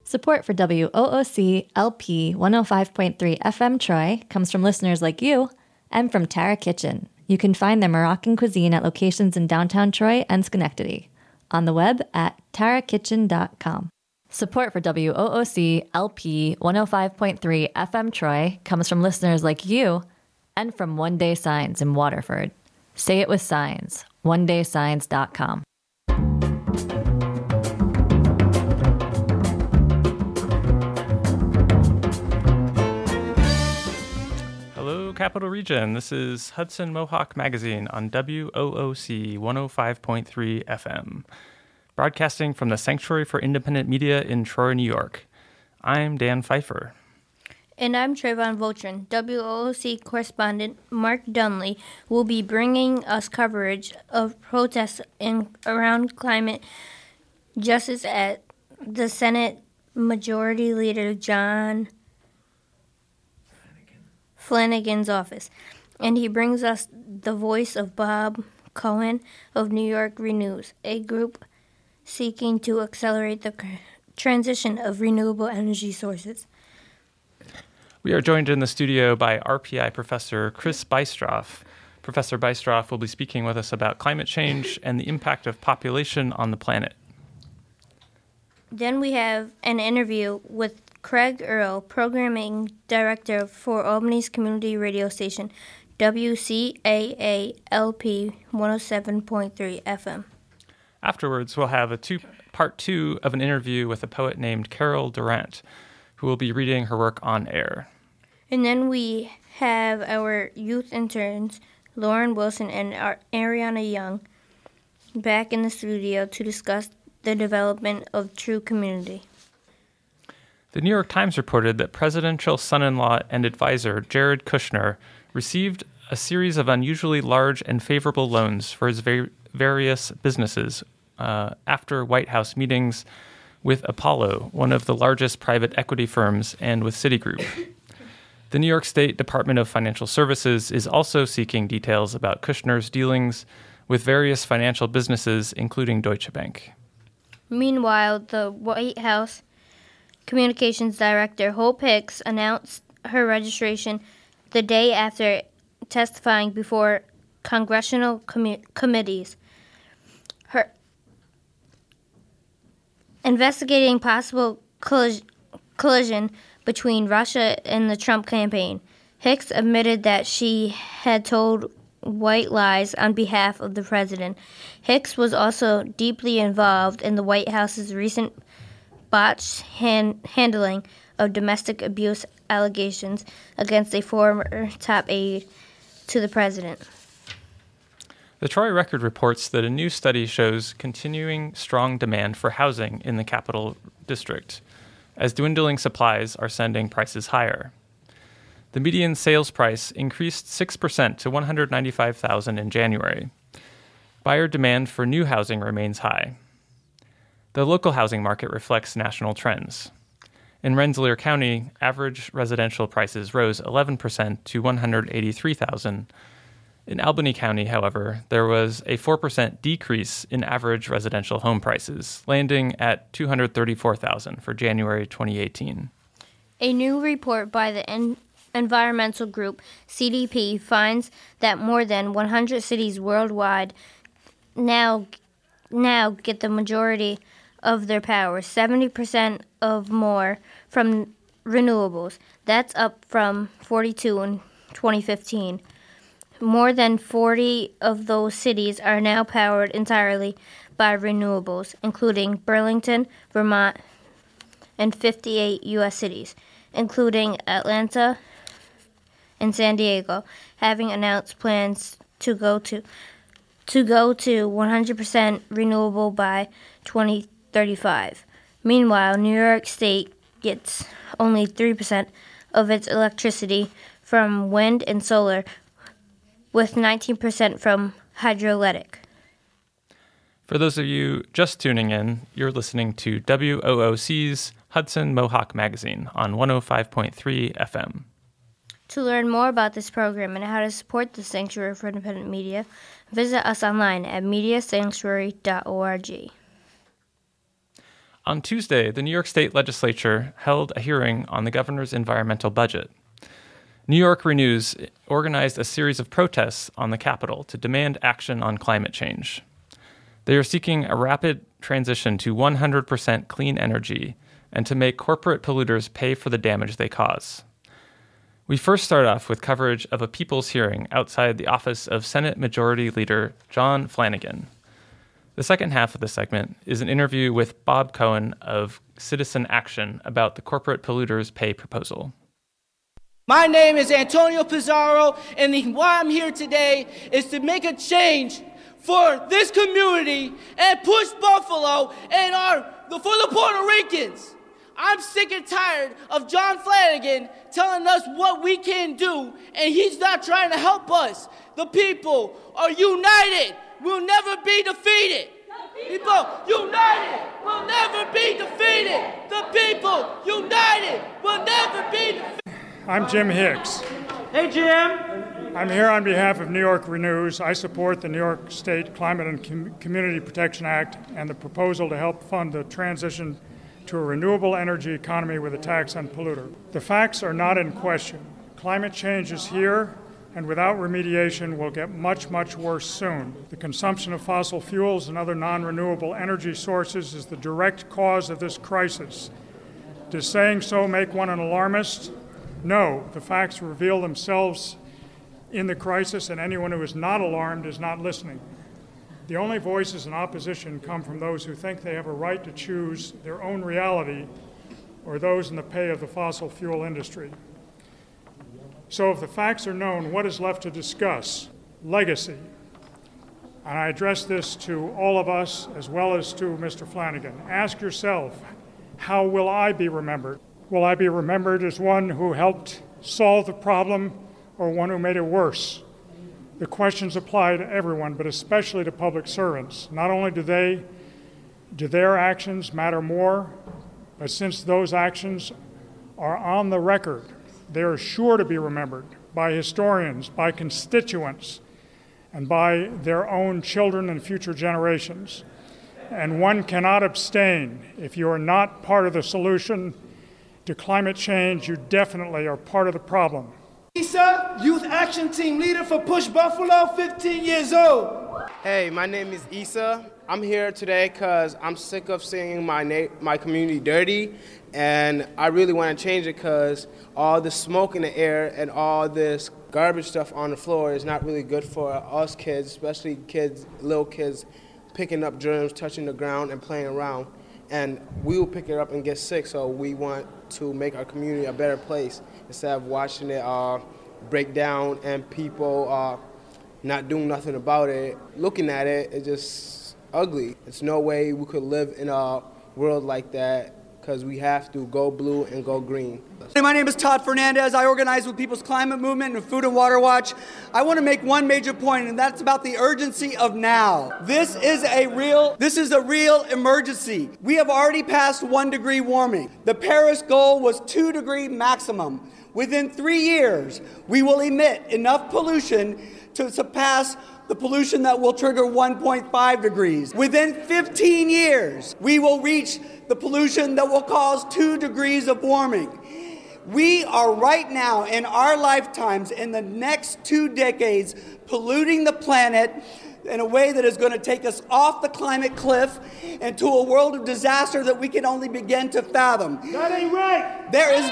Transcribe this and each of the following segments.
Support for WOOC LP 105.3 FM Troy comes from listeners like you and from Tara Kitchen. You can find their Moroccan cuisine at locations in downtown Troy and Schenectady. On the web at tarakitchen.com. Support for WOOC LP 105.3 FM Troy comes from listeners like you and from One Day Signs in Waterford. Say it with signs. OneDaySigns.com. Hello, Capital Region. This is Hudson Mohawk Magazine on WOOC 105.3 FM, broadcasting from the Sanctuary for Independent Media in Troy, New York. I'm Dan Pfeiffer. And I'm Trayvon Voltron. WOOC correspondent Mark Dunley will be bringing us coverage of protests around climate justice at the Senate Majority Leader John Flanagan's office. And he brings us the voice of Bob Cohen of New York Renews, a group seeking to accelerate the transition of renewable energy sources. We are joined in the studio by RPI professor Chris Bystroff. Professor Bystroff will be speaking with us about climate change and the impact of population on the planet. Then we have an interview with Craig Earl, programming director for Albany's community radio station, WCAA LP 107.3 FM. Afterwards, we'll have part two of an interview with a poet named Carol Durant, who will be reading her work on air. And then we have our youth interns, Lauren Wilson and Ariana Young, back in the studio to discuss the development of true community. The New York Times reported that presidential son-in-law and advisor Jared Kushner received a series of unusually large and favorable loans for his various businesses after White House meetings with Apollo, one of the largest private equity firms, and with Citigroup. The New York State Department of Financial Services is also seeking details about Kushner's dealings with various financial businesses, including Deutsche Bank. Meanwhile, the White House Communications Director Hope Hicks announced her registration the day after testifying before congressional committees. Her investigating possible collision between Russia and the Trump campaign. Hicks admitted that she had told white lies on behalf of the president. Hicks was also deeply involved in the White House's recent botched handling of domestic abuse allegations against a former top aide to the president. The Troy Record reports that a new study shows continuing strong demand for housing in the Capital District, as dwindling supplies are sending prices higher. The median sales price increased 6% to $195,000 in January. Buyer demand for new housing remains high. The local housing market reflects national trends. In Rensselaer County, average residential prices rose 11% to $183,000. In Albany County, however, there was a 4% decrease in average residential home prices, landing at $234,000 for January 2018. A new report by the environmental group CDP finds that more than 100 cities worldwide now get the majority of their power, 70% of more from renewables. That's up from 42 in 2015. More than 40 of those cities are now powered entirely by renewables, including Burlington, Vermont, and 58 U.S. cities, including Atlanta and San Diego, having announced plans to go to 100% renewable by 2035. Meanwhile, New York State gets only 3% of its electricity from wind and solar, with 19% from hydroelectric. For those of you just tuning in, you're listening to WOOC's Hudson Mohawk Magazine on 105.3 FM. To learn more about this program and how to support the Sanctuary for Independent Media, visit us online at mediasanctuary.org. On Tuesday, the New York State Legislature held a hearing on the governor's environmental budget. New York Renews organized a series of protests on the Capitol to demand action on climate change. They are seeking a rapid transition to 100% clean energy and to make corporate polluters pay for the damage they cause. We first start off with coverage of a people's hearing outside the office of Senate Majority Leader John Flanagan. The second half of the segment is an interview with Bob Cohen of Citizen Action about the corporate polluters pay proposal. My name is Antonio Pizarro, and why I'm here today is to make a change for this community and push Buffalo and for the Puerto Ricans. I'm sick and tired of John Flanagan telling us what we can do, and he's not trying to help us. The people are united. We'll never be defeated. People united will never be defeated. The people united will never be defeated. I'm Jim Hicks. Hey, Jim. I'm here on behalf of New York Renews. I support the New York State Climate and Community Protection Act and the proposal to help fund the transition to a renewable energy economy with a tax on polluter. The facts are not in question. Climate change is here, and without remediation will get much, much worse soon. The consumption of fossil fuels and other non-renewable energy sources is the direct cause of this crisis. Does saying so make one an alarmist? No, the facts reveal themselves in the crisis, and anyone who is not alarmed is not listening. The only voices in opposition come from those who think they have a right to choose their own reality or those in the pay of the fossil fuel industry. So if the facts are known, what is left to discuss? Legacy. And I address this to all of us as well as to Mr. Flanagan. Ask yourself, how will I be remembered? Will I be remembered as one who helped solve the problem or one who made it worse? The questions apply to everyone, but especially to public servants. Not only do their actions matter more, but since those actions are on the record, they are sure to be remembered by historians, by constituents, and by their own children and future generations. And one cannot abstain. If you are not part of the solution to climate change, you definitely are part of the problem. Issa, Youth Action Team Leader for Push Buffalo, 15 years old. Hey, my name is Issa. I'm here today because I'm sick of seeing my community dirty, and I really want to change it because all the smoke in the air and all this garbage stuff on the floor is not really good for us kids, especially kids, little kids, picking up germs, touching the ground, and playing around. And we will pick it up and get sick, so we want to make our community a better place instead of watching it break down and people not doing nothing about it. Looking at it, it's just ugly. There's no way we could live in a world like that because we have to go blue and go green. Hey, my name is Todd Fernandez. I organize with People's Climate Movement and Food and Water Watch. I want to make one major point, and that's about the urgency of now. This is a real emergency. We have already passed 1 degree warming. The Paris goal was 2 degree maximum. Within 3 years, we will emit enough pollution to surpass the pollution that will trigger 1.5 degrees. Within 15 years, we will reach the pollution that will cause 2 degrees of warming. We are right now, in our lifetimes, in the next 2 decades, polluting the planet in a way that is going to take us off the climate cliff into a world of disaster that we can only begin to fathom. That ain't right. There is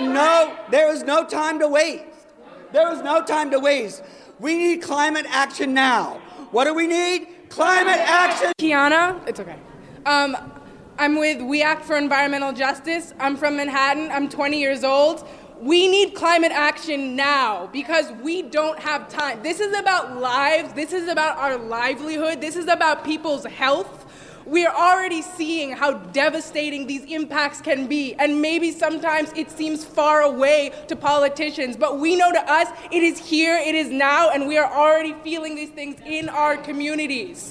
no time to waste. There is no time to waste. We need climate action now. What do we need? Climate action. Kiana, it's okay. I'm with We Act for Environmental Justice. I'm from Manhattan. I'm 20 years old. We need climate action now because we don't have time. This is about lives. This is about our livelihood. This is about people's health. We're already seeing how devastating these impacts can be, and maybe sometimes it seems far away to politicians, but we know to us it is here, it is now, and we are already feeling these things in our communities.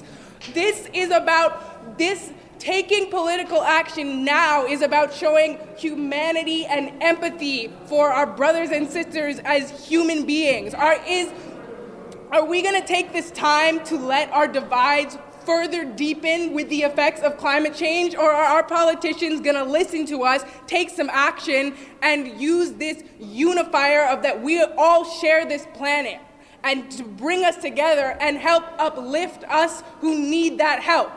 Taking political action now is about showing humanity and empathy for our brothers and sisters as human beings. Are we going to take this time to let our divides further deepen with the effects of climate change, or are our politicians going to listen to us, take some action, and use this unifier of that we all share this planet, and to bring us together and help uplift us who need that help?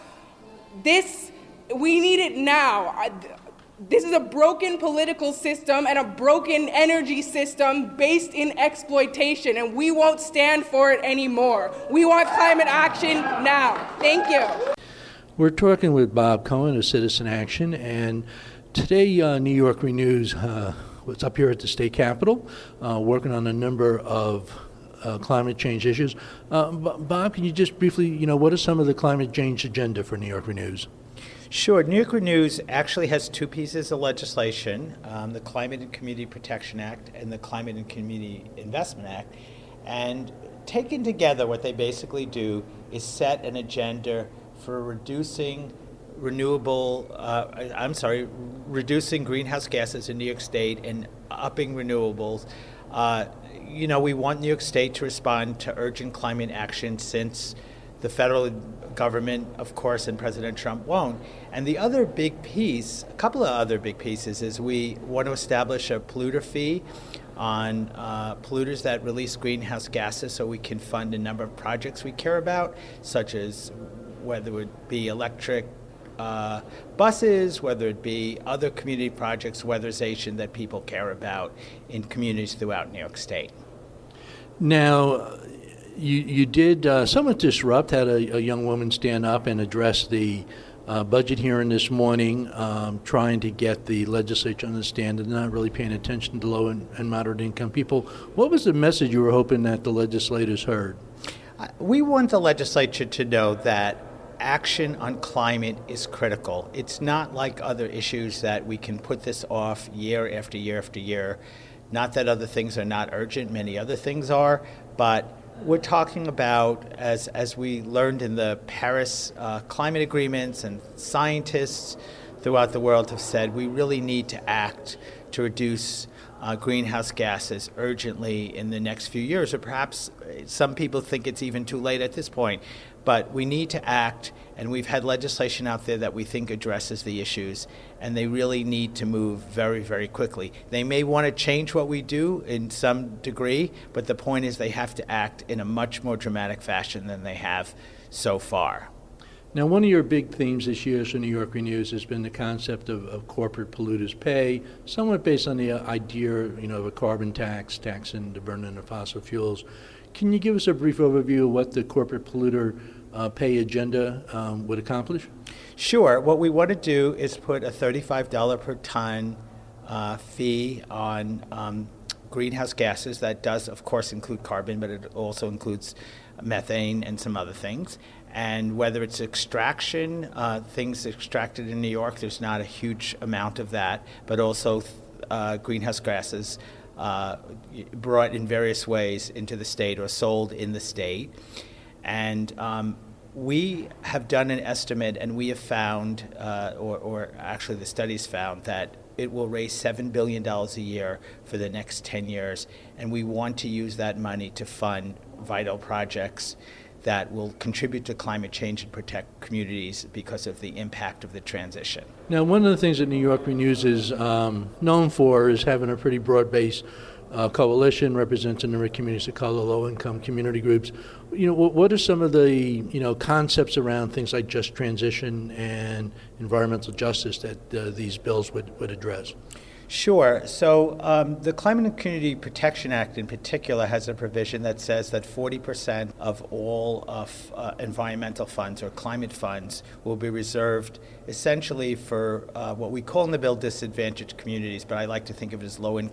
We need it now. This is a broken political system and a broken energy system based in exploitation, and we won't stand for it anymore. We want climate action now. Thank you. We're talking with Bob Cohen of Citizen Action, and today New York Renews was up here at the state capitol working on a number of climate change issues. Bob, can you just briefly, what is some of the climate change agenda for New York Renews? Sure. New York Renews actually has two pieces of legislation, the Climate and Community Protection Act and the Climate and Community Investment Act. And taken together, what they basically do is set an agenda for reducing reducing greenhouse gases in New York State and upping renewables. We want New York State to respond to urgent climate action since the federal government, of course, and President Trump won't. And the other big piece, a couple of other big pieces, is we want to establish a polluter fee on polluters that release greenhouse gases so we can fund a number of projects we care about, such as whether it be electric buses, whether it be other community projects, weatherization that people care about in communities throughout New York State. Now, you did somewhat disrupt, had a young woman stand up and address the budget hearing this morning, trying to get the legislature to understand and not really paying attention to low and moderate income people. What was the message you were hoping that the legislators heard? We want the legislature to know that action on climate is critical. It's not like other issues that we can put this off year after year after year. Not that other things are not urgent, many other things are, but we're talking about, as we learned in the Paris climate agreements, and scientists throughout the world have said, we really need to act to reduce greenhouse gases urgently in the next few years, or perhaps some people think it's even too late at this point. But we need to act, and we've had legislation out there that we think addresses the issues, and they really need to move very, very quickly. They may want to change what we do in some degree, but the point is they have to act in a much more dramatic fashion than they have so far. Now, one of your big themes this year for New York Renews has been the concept of corporate polluters pay, somewhat based on the idea, of a carbon taxing the burning of fossil fuels. Can you give us a brief overview of what the corporate polluter pay agenda would accomplish? Sure. What we want to do is put a $35 per ton fee on greenhouse gases. That does, of course, include carbon, but it also includes methane and some other things. And whether it's extraction, things extracted in New York, there's not a huge amount of that, but also greenhouse gases brought in various ways into the state or sold in the state. And we have done an estimate, and we have found, or actually the studies found, that it will raise $7 billion a year for the next 10 years. And we want to use that money to fund vital projects that will contribute to climate change and protect communities because of the impact of the transition. Now, one of the things that New York Renews is known for is having a pretty broad-based coalition, represents a number of communities of color, low-income community groups. What are some of the concepts around things like just transition and environmental justice that these bills would address? Sure. So the Climate and Community Protection Act in particular has a provision that says that 40% of all of environmental funds or climate funds will be reserved essentially for what we call in the bill disadvantaged communities, but I like to think of it as low-income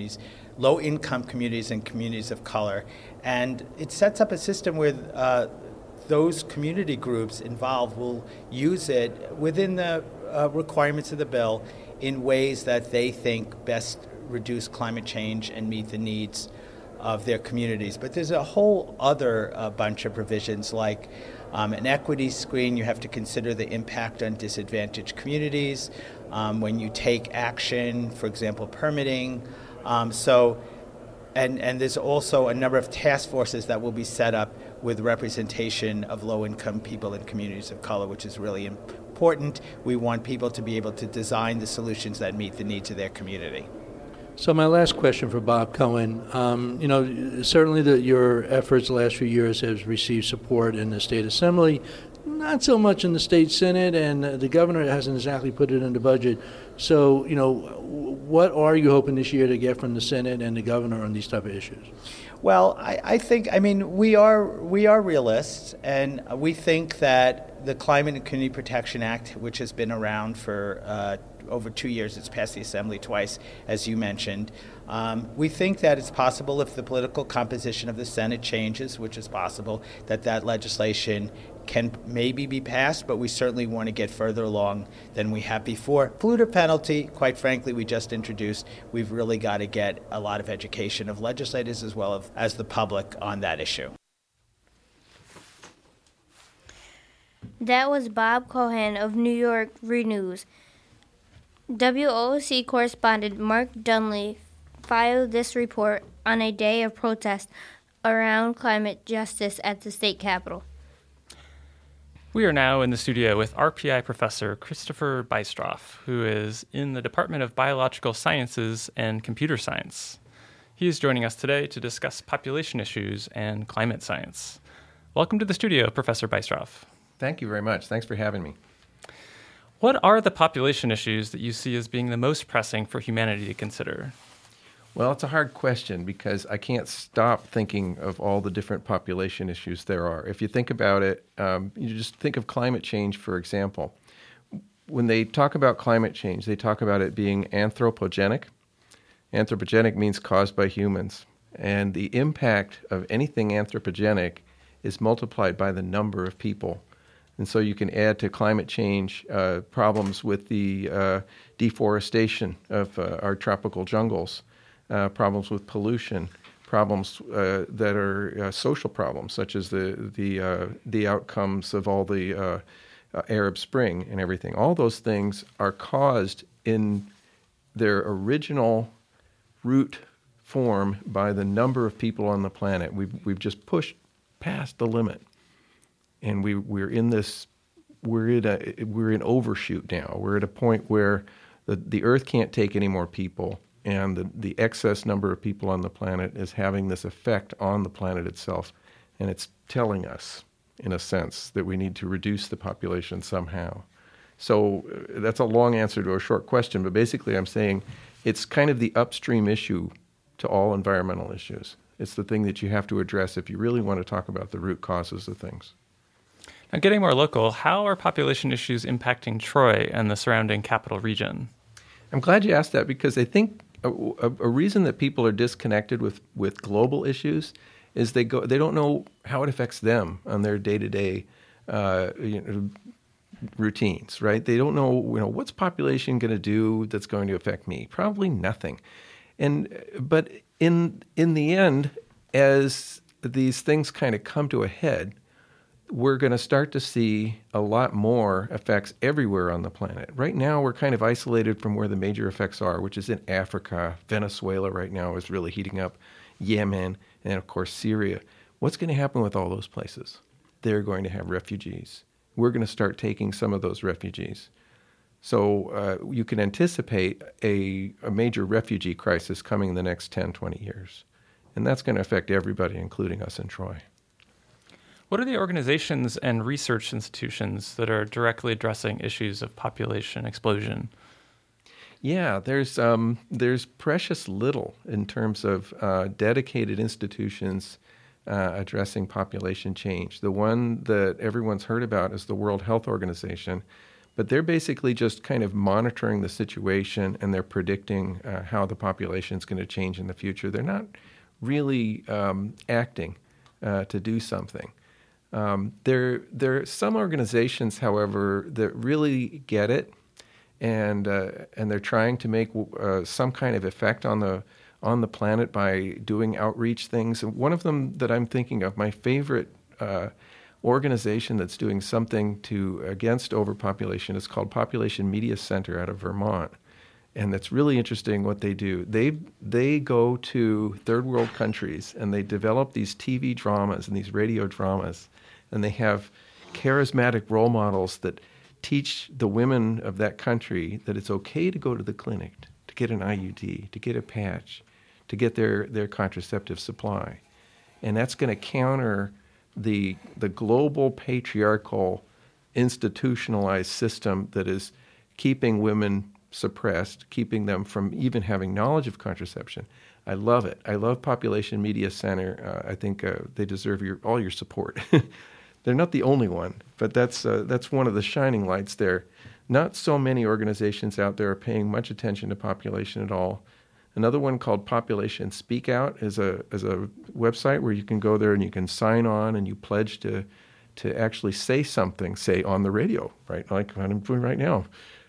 communities and communities of color. And it sets up a system where those community groups involved will use it within the requirements of the bill in ways that they think best reduce climate change and meet the needs of their communities. But there's a whole other bunch of provisions like an equity screen. You have to consider the impact on disadvantaged communities when you take action, for example, permitting. And there's also a number of task forces that will be set up with representation of low-income people and communities of color, which is really important. We want people to be able to design the solutions that meet the needs of their community. So my last question for Bob Cohen, certainly your efforts the last few years have received support in the State Assembly, not so much in the State Senate, and the governor hasn't exactly put it in the budget. So, what are you hoping this year to get from the Senate and the governor on these type of issues? Well, I think we are realists, and we think that the Climate and Community Protection Act, which has been around for over 2 years, it's passed the Assembly twice, as you mentioned. We think that it's possible, if the political composition of the Senate changes, which is possible, that legislation can maybe be passed, but we certainly want to get further along than we have before. Polluter penalty, quite frankly, we just introduced. We've really got to get a lot of education of legislators as well as the public on that issue. That was Bob Cohen of New York Renews. WOOC correspondent Mark Dunley filed this report on a day of protest around climate justice at the state capitol. We are now in the studio with RPI professor Christopher Bystroff, who is in the Department of Biological Sciences and Computer Science. He is joining us today to discuss population issues and climate science. Welcome to the studio, Professor Bystroff. Thank you very much. Thanks for having me. What are the population issues that you see as being the most pressing for humanity to consider? Well, it's a hard question because I can't stop thinking of all the different population issues there are. If you think about it, you just think of climate change, for example. When they talk about climate change, they talk about it being anthropogenic. Anthropogenic means caused by humans. And the impact of anything anthropogenic is multiplied by the number of people. And so you can add to climate change problems with the deforestation of our tropical jungles, problems with pollution, problems that are social problems, such as the outcomes of all the Arab Spring and everything. All those things are caused in their original root form by the number of people on the planet. We've just pushed past the limit. And we're in overshoot now. We're at a point where the Earth can't take any more people, and the excess number of people on the planet is having this effect on the planet itself, and it's telling us, in a sense, that we need to reduce the population somehow. So that's a long answer to a short question, but basically I'm saying it's kind of the upstream issue to all environmental issues. It's the thing that you have to address if you really want to talk about the root causes of things. Now, getting more local, how are population issues impacting Troy and the surrounding capital region? I'm glad you asked that because I think a reason that people are disconnected with global issues is they don't know how it affects them on their day-to-day routines, right? They don't know, what's population going to do that's going to affect me? Probably nothing. But in the end, as these things kind of come to a head, we're going to start to see a lot more effects everywhere on the planet. Right now, we're kind of isolated from where the major effects are, which is in Africa. Venezuela right now is really heating up, Yemen, and of course, Syria. What's going to happen with all those places? They're going to have refugees. We're going to start taking some of those refugees. So you can anticipate a major refugee crisis coming in the next 10, 20 years. And that's going to affect everybody, including us in Troy. What are the organizations and research institutions that are directly addressing issues of population explosion? Yeah, there's precious little in terms of dedicated institutions addressing population change. The one that everyone's heard about is the World Health Organization, but they're basically just kind of monitoring the situation and they're predicting how the population is going to change in the future. They're not really acting to do something. There are some organizations, however, that really get it, and they're trying to make some kind of effect on the planet by doing outreach things. And one of them that I'm thinking of, my favorite organization that's doing something against overpopulation is called Population Media Center out of Vermont. And that's really interesting what they do. They go to third world countries and they develop these TV dramas and these radio dramas, and they have charismatic role models that teach the women of that country that it's okay to go to the clinic, to get an IUD, to get a patch, to get their contraceptive supply. And that's going to counter the global patriarchal institutionalized system that is keeping women suppressed, keeping them from even having knowledge of contraception. I love it. I love Population Media Center. I think they deserve all your support. They're not the only one, but that's one of the shining lights there. Not so many organizations out there are paying much attention to population at all. Another one called Population Speak Out is a website where you can go there and you can sign on and you pledge to actually say something, say on the radio, right, like what I'm doing right now,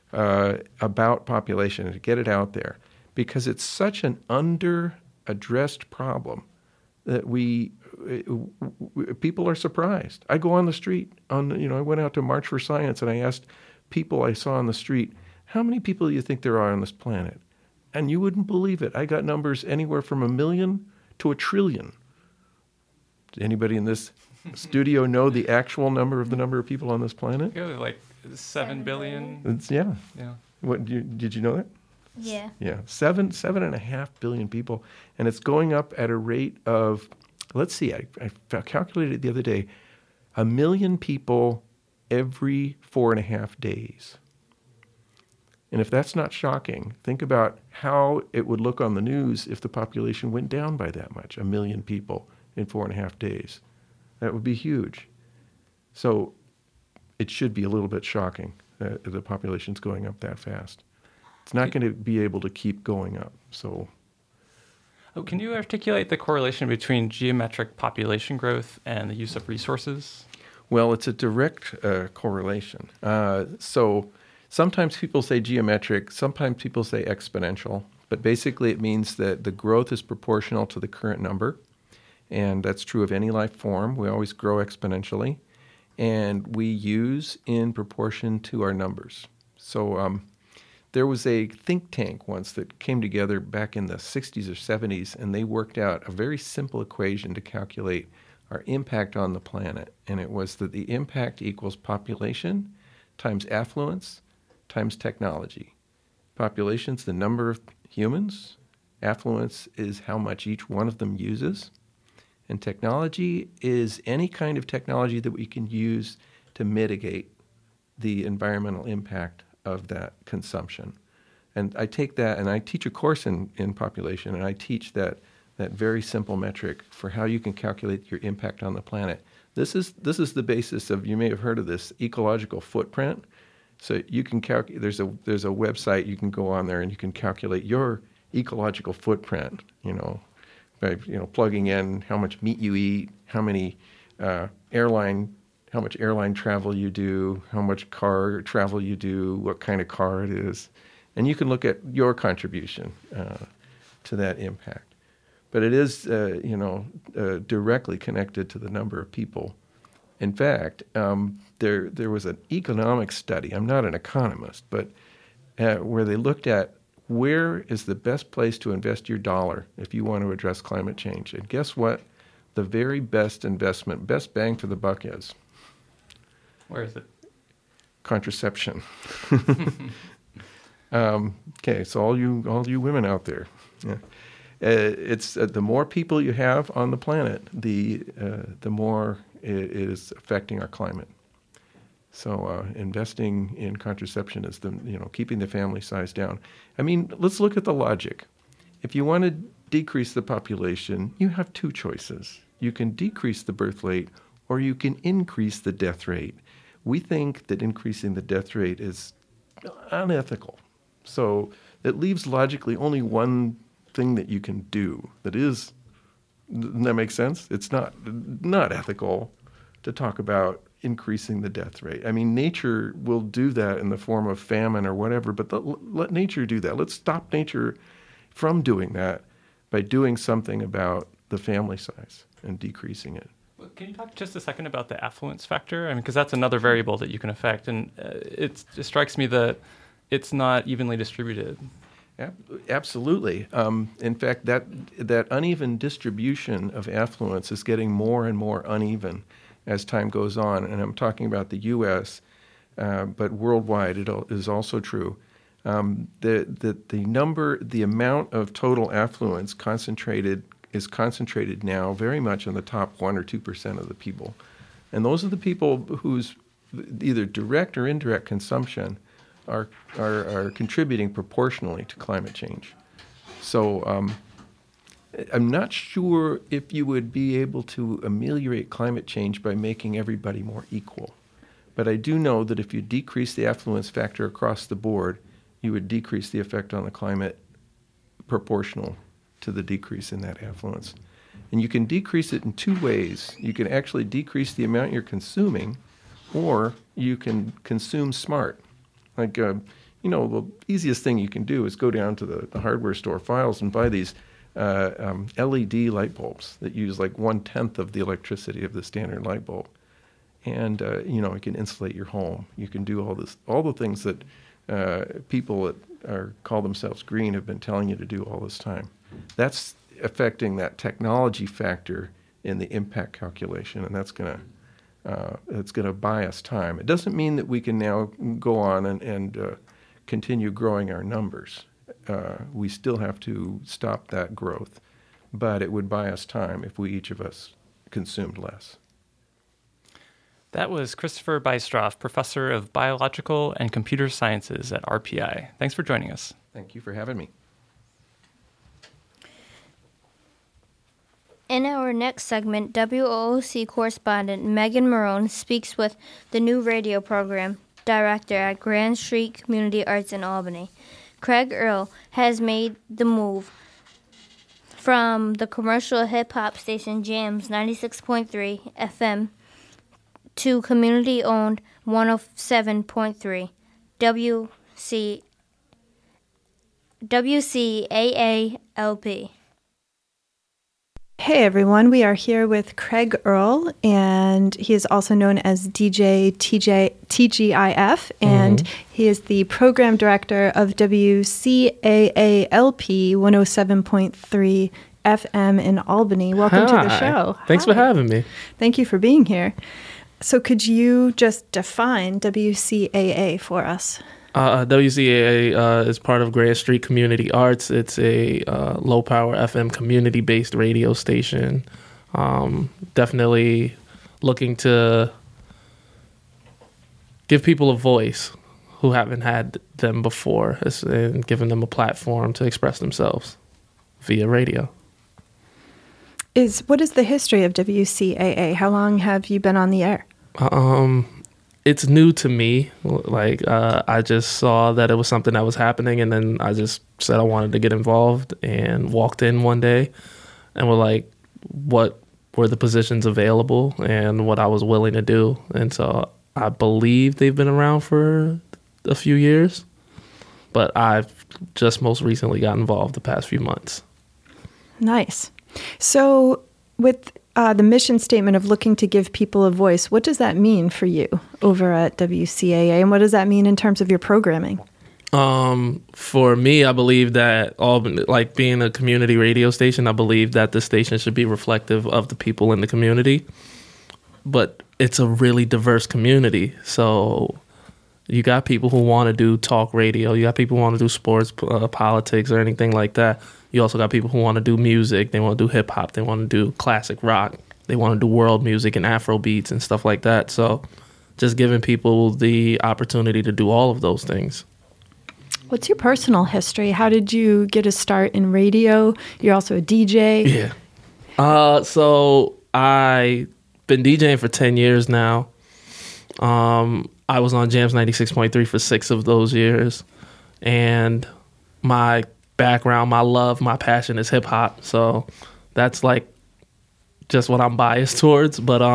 about population, and to get it out there, because it's such an under-addressed problem that people are surprised. I go on the street, I went out to March for Science and I asked people I saw on the street, how many people do you think there are on this planet? And you wouldn't believe it. I got numbers anywhere from 1 million to 1 trillion. Does anybody in this studio know the actual number of people on this planet? Yeah, like 7 billion. Yeah. Yeah. What did you know that? Yeah. Yeah, 7.5 billion people, and it's going up at a rate of, let's see, I calculated it the other day, 1 million people every 4.5 days. And if that's not shocking, think about how it would look on the news if the population went down by that much, 1 million people in 4.5 days. That would be huge. So it should be a little bit shocking that the population's going up that fast. It's not going to be able to keep going up. So, can you articulate the correlation between geometric population growth and the use of resources? Well, it's a direct correlation. So sometimes people say geometric, sometimes people say exponential, but basically it means that the growth is proportional to the current number, and that's true of any life form. We always grow exponentially, and we use in proportion to our numbers. So there was a think tank once that came together back in the 60s or 70s, and they worked out a very simple equation to calculate our impact on the planet. And it was that the impact equals population times affluence times technology. Population's the number of humans. Affluence is how much each one of them uses. And technology is any kind of technology that we can use to mitigate the environmental impact of that consumption. And I take that, and I teach a course in population, and I teach that very simple metric for how you can calculate your impact on the planet. This is the basis of, you may have heard of this, ecological footprint. So you can there's a website you can go on there and you can calculate your ecological footprint, by plugging in how much meat you eat, how much airline travel you do, how much car travel you do, what kind of car it is. And you can look at your contribution to that impact. But it is, directly connected to the number of people. In fact, there was an economic study, I'm not an economist, but where they looked at where is the best place to invest your dollar if you want to address climate change. And guess what? The very best investment, best bang for the buck is. Where is it? Contraception. Okay, so all you women out there, it's the more people you have on the planet, the more it is affecting our climate. So investing in contraception is keeping the family size down. I mean, let's look at the logic. If you want to decrease the population, you have two choices. You can decrease the birth rate, or you can increase the death rate. We think that increasing the death rate is unethical. So it leaves logically only one thing that you can do. Doesn't that make sense? It's not ethical to talk about increasing the death rate. I mean, nature will do that in the form of famine or whatever, but let nature do that. Let's stop nature from doing that by doing something about the family size and decreasing it. Well, can you talk just a second about the affluence factor? I mean, because that's another variable that you can affect, and it strikes me that it's not evenly distributed. Absolutely. In fact, that uneven distribution of affluence is getting more and more uneven as time goes on. And I'm talking about the U.S., but worldwide it is also true. The amount of total affluence is concentrated now very much in the top 1 or 2% of the people. And those are the people whose either direct or indirect consumption are contributing proportionally to climate change. So I'm not sure if you would be able to ameliorate climate change by making everybody more equal. But I do know that if you decrease the affluence factor across the board, you would decrease the effect on the climate proportional to the decrease in that affluence. And you can decrease it in two ways. You can actually decrease the amount you're consuming, or you can consume smart. Like, the easiest thing you can do is go down to the hardware store, Files, and buy these LED light bulbs that use like 1/10 of the electricity of the standard light bulb. And, it can insulate your home. You can do all the things that people that call themselves green have been telling you to do all this time. That's affecting that technology factor in the impact calculation, and that's going to buy us time. It doesn't mean that we can now go on and continue growing our numbers. We still have to stop that growth, but it would buy us time if each of us consumed less. That was Christopher Bystroff, Professor of Biological and Computer Sciences at RPI. Thanks for joining us. Thank you for having me. In our next segment, WOOC correspondent Megan Marone speaks with the new radio program director at Grand Street Community Arts in Albany. Craig Earl has made the move from the commercial hip-hop station Jams 96.3 FM to community-owned 107.3 WCAA-LP. Hey everyone, we are here with Craig Earl, and he is also known as DJ TGIF, and he is the program director of WCAA-LP 107.3 FM in Albany. Welcome to the show. Thanks for having me. Thank you for being here. So could you just define WCAA for us? WCAA is part of Grand Street Community Arts. It's a low-power FM community-based radio station. Definitely looking to give people a voice who haven't had them before, and giving them a platform to express themselves via radio. What is the history of WCAA? How long have you been on the air? It's new to me. I just saw that it was something that was happening, and then I just said I wanted to get involved, and walked in one day and were like, what were the positions available and what I was willing to do. And so I believe they've been around for a few years, but I've just most recently got involved the past few months. Nice. So with the mission statement of looking to give people a voice, what does that mean for you over at WCAA, and what does that mean in terms of your programming? For me, I believe that being a community radio station, I believe that the station should be reflective of the people in the community. But it's a really diverse community. So you got people who want to do talk radio. You got people who want to do sports, politics, or anything like that. You also got people who want to do music. They want to do hip hop. They want to do classic rock. They want to do world music and Afro beats and stuff like that. So just giving people the opportunity to do all of those things. What's your personal history? How did you get a start in radio? You're also a DJ. Yeah. So I've been DJing for 10 years now. I was on Jams 96.3 for 6 of those years. And my background, my love, my passion is hip hop. So that's like just what I'm biased towards. But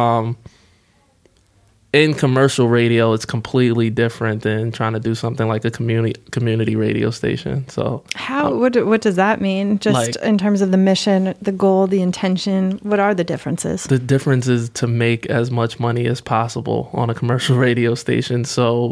in commercial radio, it's completely different than trying to do something like a community radio station. So what does that mean? Just in terms of the mission, the goal, the intention, what are the differences? The difference is to make as much money as possible on a commercial radio station. So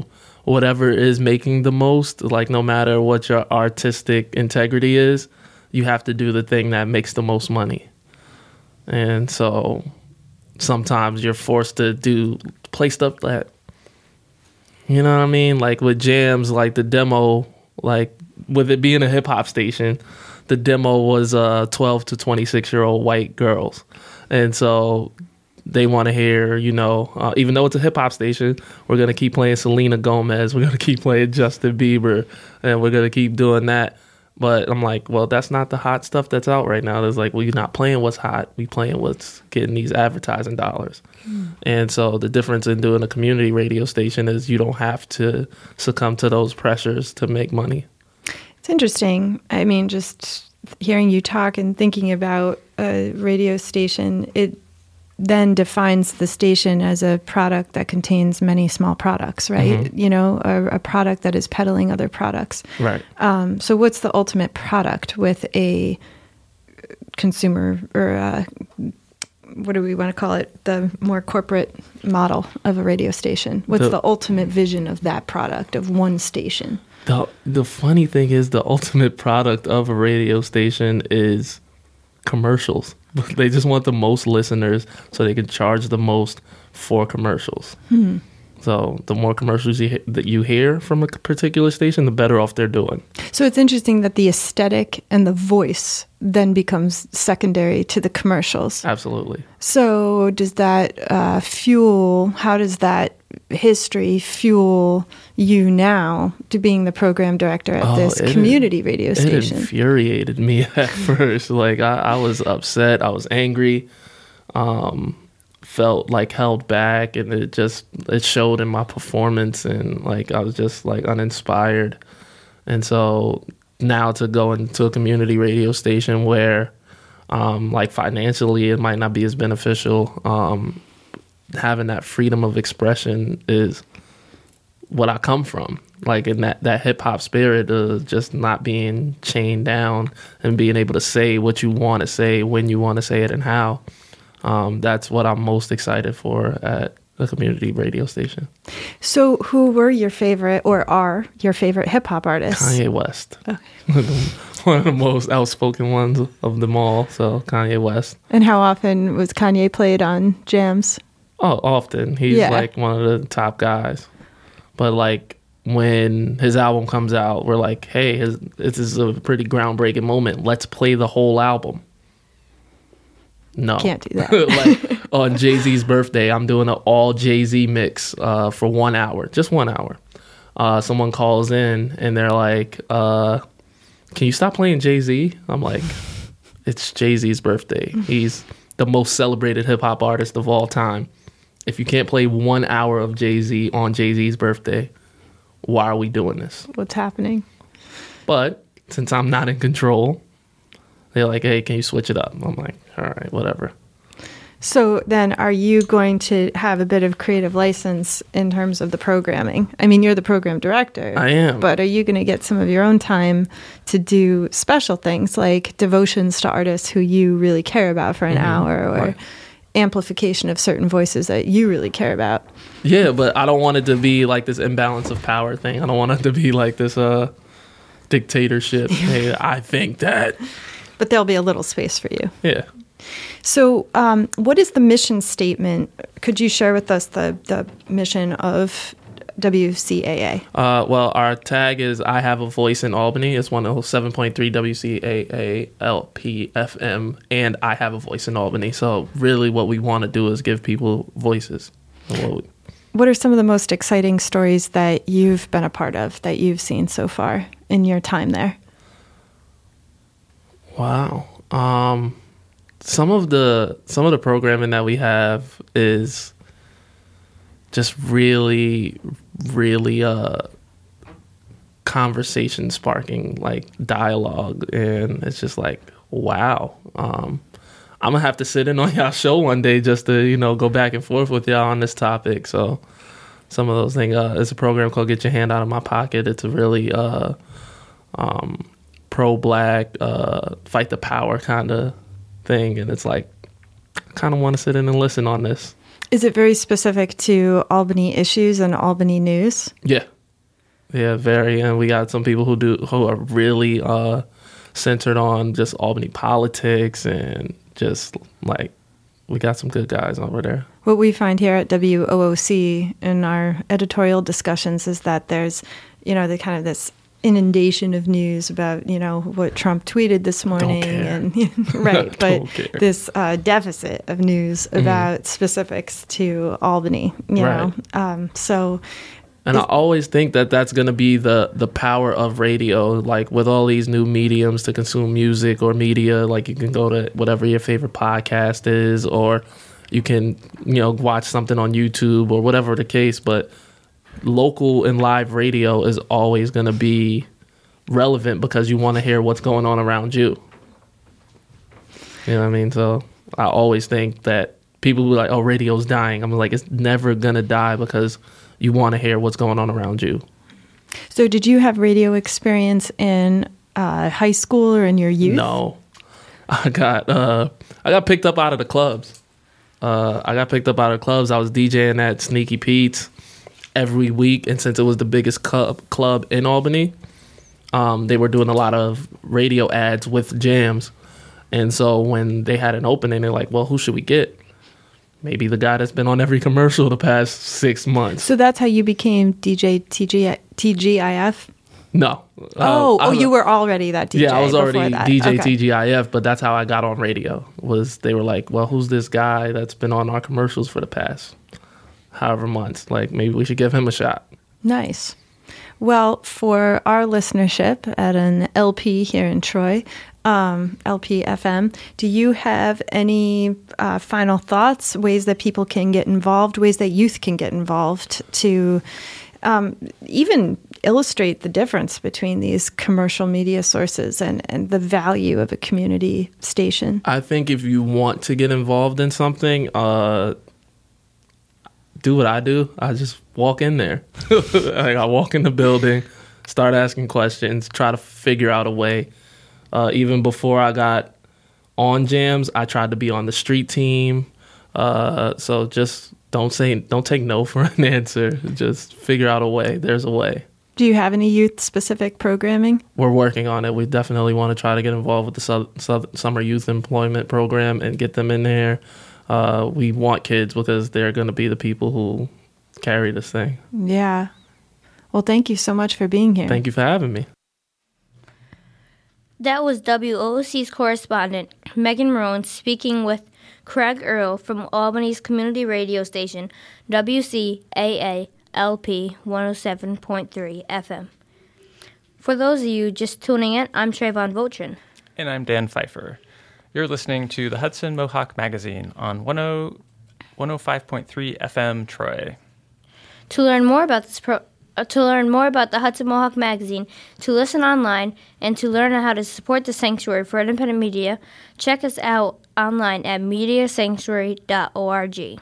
whatever is making the most, like no matter what your artistic integrity is, you have to do the thing that makes the most money. And so sometimes you're forced to play stuff that, you know what I mean? Like with jams, like the demo, like with it being a hip hop station, the demo was 12 to 26-year-old white girls. And so they want to hear, you know, even though it's a hip hop station, we're going to keep playing Selena Gomez. We're going to keep playing Justin Bieber, and we're going to keep doing that. But I'm like, well, that's not the hot stuff that's out right now. There's like, well, you're not playing what's hot. We playing what's getting these advertising dollars. And so the difference in doing a community radio station is you don't have to succumb to those pressures to make money. It's interesting. I mean, just hearing you talk and thinking about a radio station, it then defines the station as a product that contains many small products, right? Mm-hmm. You know, a product that is peddling other products. Right. So what's the ultimate product with a consumer or what do we want to call it? The more corporate model of a radio station. What's the ultimate vision of that product, of one station? The funny thing is the ultimate product of a radio station is commercials. They just want the most listeners so they can charge the most for commercials. So the more commercials that you hear from a particular station, the better off they're doing. So it's interesting that the aesthetic and the voice then becomes secondary to the commercials. Absolutely. So does that how does that history fuel you now to being the program director at this community radio station? It infuriated me at first. Like I was upset. I was angry. Felt like held back, and it showed in my performance, and like I was just like uninspired. And so now to go into a community radio station where like financially it might not be as beneficial, having that freedom of expression is what I come from. Like in that hip hop spirit of just not being chained down and being able to say what you want to say, when you want to say it, and how. That's what I'm most excited for at a community radio station. So who were your favorite or are your favorite hip hop artists? Kanye West. Okay. One of the most outspoken ones of them all. So Kanye West. And how often was Kanye played on jams? Oh, often. He's like one of the top guys. But like when his album comes out, we're like, hey, this is a pretty groundbreaking moment. Let's play the whole album. No. Can't do that. Like on Jay-Z's birthday, I'm doing an all Jay-Z mix for 1 hour, just 1 hour. Someone calls in and they're like, can you stop playing Jay-Z? I'm like, it's Jay-Z's birthday. He's the most celebrated hip hop artist of all time. If you can't play 1 hour of Jay-Z on Jay-Z's birthday, why are we doing this? What's happening? But since I'm not in control, they're like, hey, can you switch it up? I'm like, all right, whatever. So then are you going to have a bit of creative license in terms of the programming? I mean, you're the program director. I am. But are you going to get some of your own time to do special things like devotions to artists who you really care about for an hour, or amplification of certain voices that you really care about? Yeah, but I don't want it to be like this imbalance of power thing. I don't want it to be like this dictatorship. Hey, I think that... But there'll be a little space for you. Yeah. So what is the mission statement? Could you share with us the mission of WCAA? Well, our tag is I Have a Voice in Albany. It's 107.3 WCAA LP FM, and I Have a Voice in Albany. So really what we want to do is give people voices. What are some of the most exciting stories that you've been a part of, that you've seen so far in your time there? Wow. Some of the programming that we have is just really, really conversation sparking, like dialogue, and it's just like, wow. I'm gonna have to sit in on y'all show one day just to, go back and forth with y'all on this topic. So some of those things, it's a program called Get Your Hand Out of My Pocket. It's a really pro-black, fight the power kind of thing, and it's like, I kind of want to sit in and listen on this. Is it very specific to Albany issues and Albany news? Yeah. Yeah, very. And we got some people who are really centered on just Albany politics, and just like, we got some good guys over there. What we find here at WOOC in our editorial discussions is that there's, the kind of this inundation of news about, what Trump tweeted this morning, and right, but this deficit of news about specifics to Albany, right. And I always think that that's going to be the power of radio, like with all these new mediums to consume music or media. Like, you can go to whatever your favorite podcast is, or you can, watch something on YouTube or whatever the case. But local and live radio is always going to be relevant because you want to hear what's going on around you. You know what I mean? So I always think that people will be like, oh, radio's dying. I'm like, it's never going to die because you want to hear what's going on around you. So did you have radio experience in high school or in your youth? No. I got picked up out of the clubs. I was DJing at Sneaky Pete's every week, and since it was the biggest club in Albany, they were doing a lot of radio ads with jams. And so when they had an opening, they're like, well, who should we get? Maybe the guy that's been on every commercial the past 6 months. So that's how you became DJ TGIF? No. You were already that DJ. Yeah, I was already DJ Okay. TGIF, but that's how I got on radio. They were like, well, who's this guy that's been on our commercials for the past however months? Like, maybe we should give him a shot. Nice. Well, for our listenership at an LP here in Troy, LP FM, do you have any final thoughts, ways that people can get involved, ways that youth can get involved to even illustrate the difference between these commercial media sources and the value of a community station? I think if you want to get involved in something, do what I do. I just walk in there. I walk in the building, start asking questions, try to figure out a way. Even before I got on jams, I tried to be on the street team. So just don't take no for an answer. Just figure out a way. There's a way. Do you have any youth-specific programming? We're working on it. We definitely want to try to get involved with the Summer Youth Employment Program and get them in there. We want kids because they're going to be the people who carry this thing. Yeah. Well, thank you so much for being here. Thank you for having me. That was WOOC's correspondent, Megan Marone, speaking with Craig Earl from Albany's community radio station, WCAA LP 107.3 FM. For those of you just tuning in, I'm Trayvon Votrin. And I'm Dan Pfeiffer. You're listening to the Hudson Mohawk Magazine on 105.3 FM Troy. To learn more about the Hudson Mohawk Magazine, to listen online, and to learn how to support the Sanctuary for Independent Media, check us out online at mediasanctuary.org.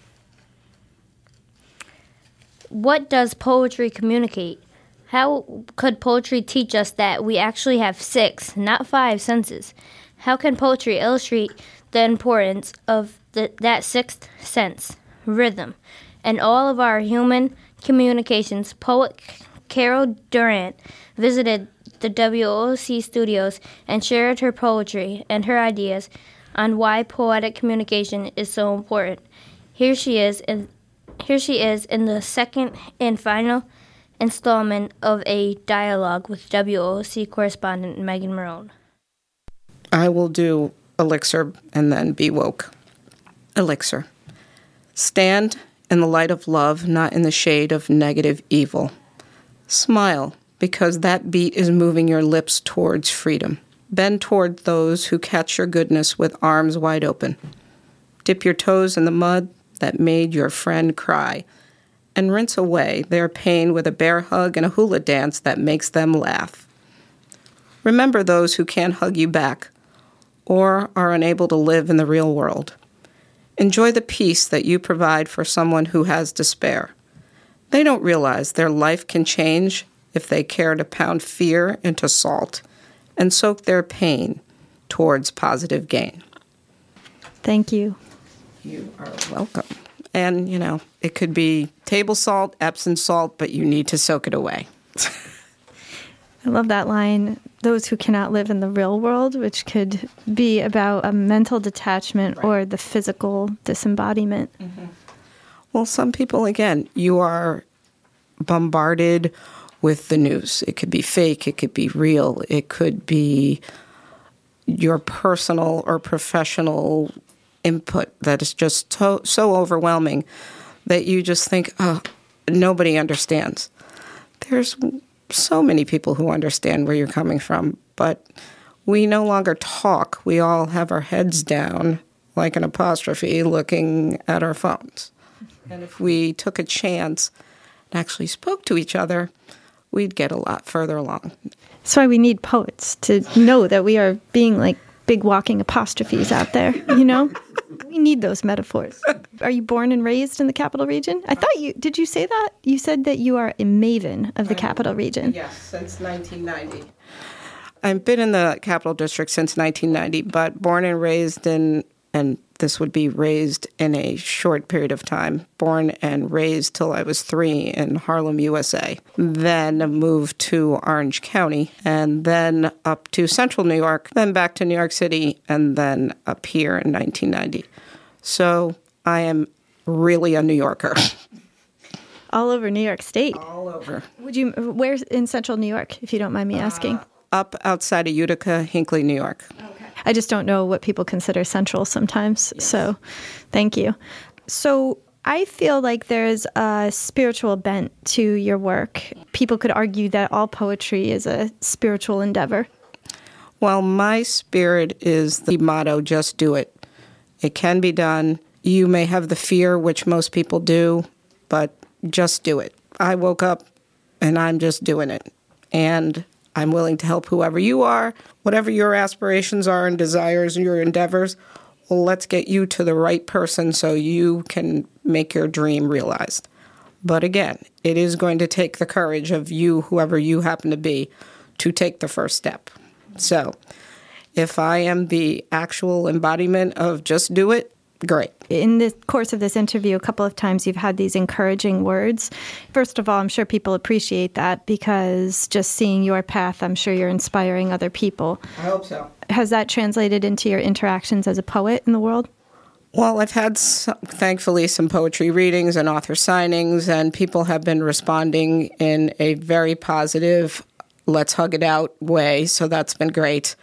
What does poetry communicate? How could poetry teach us that we actually have 6, not 5 senses? How can poetry illustrate the importance of that sixth sense, rhythm, in all of our human communications? Poet Carol Durant visited the WOOC studios and shared her poetry and her ideas on why poetic communication is so important. Here she is in the second and final installment of a dialogue with WOOC correspondent Megan Marone. I will do Elixir and then be woke. Elixir. Stand in the light of love, not in the shade of negative evil. Smile, because that beat is moving your lips towards freedom. Bend toward those who catch your goodness with arms wide open. Dip your toes in the mud that made your friend cry, and rinse away their pain with a bear hug and a hula dance that makes them laugh. Remember those who can't hug you back or are unable to live in the real world. Enjoy the peace that you provide for someone who has despair. They don't realize their life can change if they care to pound fear into salt and soak their pain towards positive gain. Thank you. You are welcome. And, it could be table salt, Epsom salt, but you need to soak it away. I love that line, those who cannot live in the real world, which could be about a mental detachment or the physical disembodiment. Mm-hmm. Well, some people, again, you are bombarded with the news. It could be fake, it could be real, it could be your personal or professional input that is just so overwhelming that you just think, oh, nobody understands. There's so many people who understand where you're coming from, but we no longer talk. We all have our heads down like an apostrophe looking at our phones. And if we took a chance and actually spoke to each other, we'd get a lot further along. That's why we need poets to know that we are being like big walking apostrophes out there, you know? We need those metaphors. Are you born and raised in the Capital Region? I thought did you say that? You said that you are a maven of the Capital Region. Yes, since 1990. I've been in the Capital District since 1990, but born and raised in, and this would be raised in a short period of time, born and raised till I was 3 in Harlem, USA. Then moved to Orange County, and then up to Central New York, then back to New York City, and then up here in 1990. So I am really a New Yorker. All over New York State? All over. Where in Central New York, if you don't mind me asking? Up outside of Utica, Hinckley, New York. Okay. I just don't know what people consider central sometimes. Yes. So thank you. So I feel like there's a spiritual bent to your work. People could argue that all poetry is a spiritual endeavor. Well, my spirit is the motto, just do it. It can be done. You may have the fear, which most people do, but just do it. I woke up and I'm just doing it. And I'm willing to help whoever you are, whatever your aspirations are and desires and your endeavors. Well, let's get you to the right person so you can make your dream realized. But again, it is going to take the courage of you, whoever you happen to be, to take the first step. So if I am the actual embodiment of just do it, great. In the course of this interview, a couple of times you've had these encouraging words. First of all, I'm sure people appreciate that because just seeing your path, I'm sure you're inspiring other people. I hope so. Has that translated into your interactions as a poet in the world? Well, I've had, thankfully, some poetry readings and author signings, and people have been responding in a very positive, let's hug it out way, so that's been great.